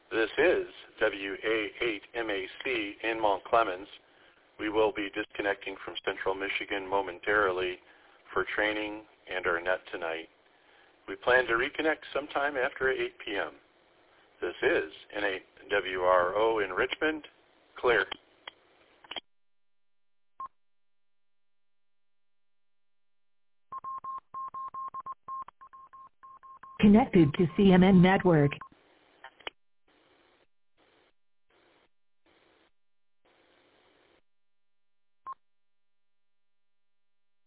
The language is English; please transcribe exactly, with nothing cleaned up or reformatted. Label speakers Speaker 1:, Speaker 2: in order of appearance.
Speaker 1: This is W A eight M A C in Mount Clemens. We will be disconnecting from Central Michigan momentarily for training and our net tonight. We plan to reconnect sometime after eight p.m. This is N eight W R O in Richmond. Clear.
Speaker 2: Connected to C M N Network.